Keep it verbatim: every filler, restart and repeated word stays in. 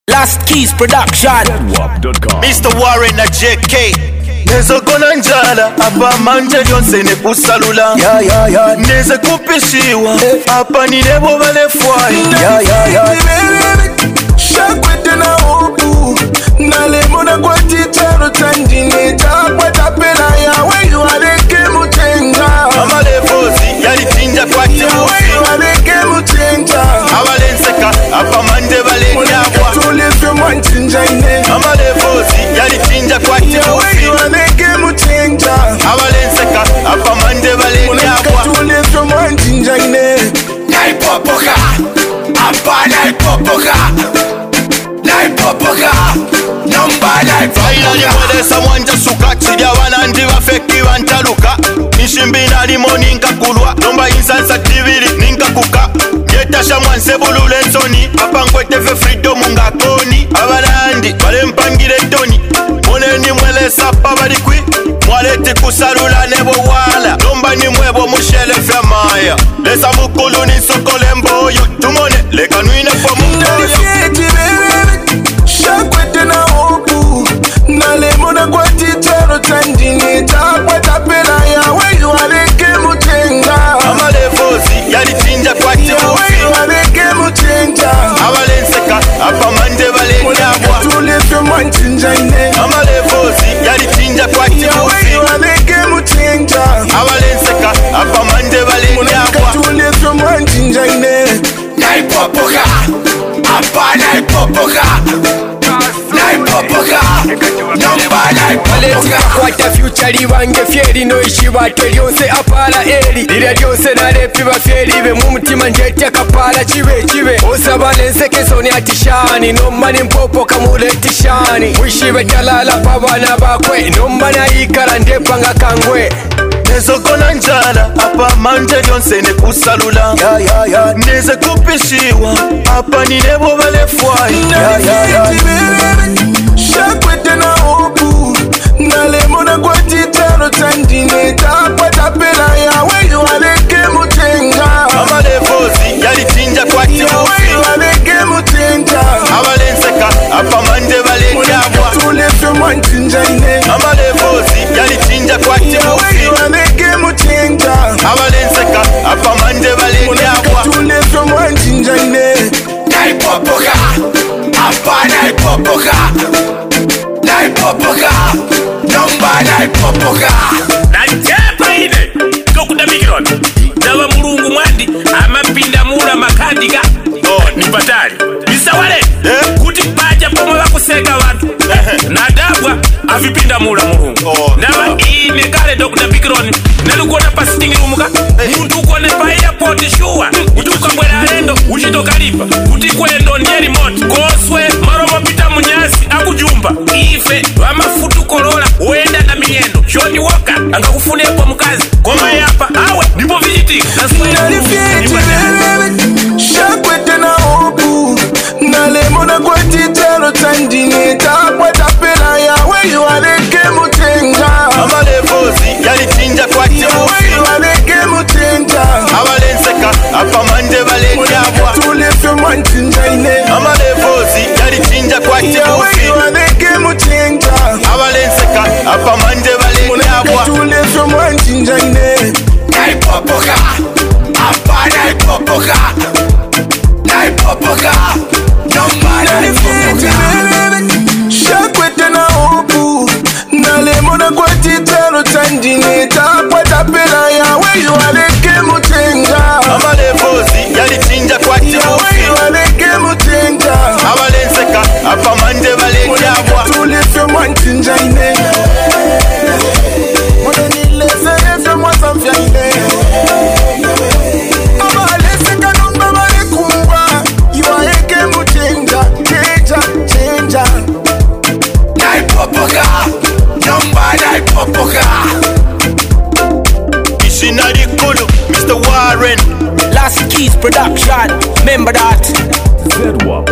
Last Keys Production. Mister Warren na J K. Neze kona njala hapa manje yonse ne kusalula. Yeah, yeah, yeah. Neze kupishiwa hapa ni nebo vale fwai. Yeah, yeah, yeah. Shakwete na hopu na lemona kwa titero tandine takwa tapela ya weyu aleke mutenga. Ama levozi yali tinja kwa timufi. Weyu aleke mutenga. Avalenseka hapa mande vale nyabwa. Tulife mwantinja ine. Ama levozi yali tinja kwa timufi. Weyu aleke mutenga. Avalenseka hapa mande vale nyabwa. Tulife mwantinja ine. Naipopoka hapa naipopoka. Naipopoka Nomba naipopoka Finally mwelesa mwanja suka Chidia wanandi wafeki wantaluka Nishimbi na limoni nka kulwa Nomba insansa tivili ninka kuka Yetasha mwanse bulule nsoni Apa nkwete fe freedom nga koni Abalandi wale mpangile toni Moneni mwelesa pabalikwi Mwaleti kusalula nebo wala Nomba ni mwebo mushele fe maya Lesa mukulu ni sokole mboyo Tumone leka nuine kwa mboyo Shakwete na hopu na lemona kwa titero tandine takwa tapela ya weyu aleke mutenga. Ama levozi yali tinja kwa timufi. Weyu aleke mutenga. Avalenseka hapa mande vale nyabwa. Tulife mwantinja ine. Ama levozi yali tinja kwa timufi. Weyu aleke mutenga. Avalenseka hapa mande vale nyabwa. Tulife mwantinja ine. Naipopoka hapa naipopoka. Naipopoka Nomba naipopoka Kwata future liwange fieri no ishibate lyose apala eri Lira lyose narepi bafyeri be mumutima njete kapala chibe chibe Osabale nsekesoni atishani Nomba nimpopoka muletishani Wishibe talala pabana bakwe Nomba na ikala ndepanga kangwe Neze kona njala hapa manje yonse ne kusalula. Yeah, yeah, yeah. Neze kupishiwa hapa ni nebo vale fwai. Yeah, yeah, yeah. Shakwete na hopu na lemona kwa titero tandine takwa tapela ya weyu aleke mutenga. Ama levozi yali tinja kwa timufi. Weyu aleke mutenga. Avalenseka hapa mande vale nyabwa. Tulife mwantinja ine. Ama levozi yali tinja kwa timufi. Weyu aleke mutenga. Avalenseka hapa mande vale nyabwa. Tulife mwantinja ine. Naipopoka hapa naipopoka. Naipopoka Nomba naipopoka Najepa ine Dokuda mikron Nawa mulungu mwandi Amapinda mula makandiga Oh, nipatali Misa wale Eh? Kuti baja pomo wakuseka watu Nadabwa Avipinda mula mulungu Oh, Nawa no. ine kale dokuda mikron Nalukuona pa sitting room ka Muntu ukone pa airport shuwa Utuka mwela alendo Uchito kalipa Kuti kwendo ndiye remote Koswe Maromo pita munyasi Akujumba Ife Wamafutu korola Uenda na minyendo Shoni Walker Angakufune kwa mkazi Koma yapa Awe Nipo vijiti Shakwete na hopu na lemona kwa titero tandine takwa tapela ya weyu aleke mutenga. Ama levozi yali tinja kwa timufi. Weyu aleke mutenga. Avalenseka hapa mande vale nyabwa. Tulife mwantinja ine. Ama levozi yali tinja kwa timufi. Weyu aleke mutenga. Avalenseka hapa mande vale nyabwa. Tulife mwantinja ine. Naipopoka hapa naipopoka. Naipopoka Nomba naipopoka. Shakwete na hopu na lemona kwa titero tandine takwa tapela ya weyu aleke mutenga. Ama levozi yali tinja kwa timufi. Weyu aleke mutenga. Avalenseka hapa mande vale nyabwa. Tulife mwantinja ine. Moneni lese efe mwazamfya ine. Abaleseka nomba bale kumba. Iwaeke mutenga. Chenja, chenja. Naipopoka Nomba naipopoka Ishina likulu Mister Warren Last Keys Production. Remember that. Z W A P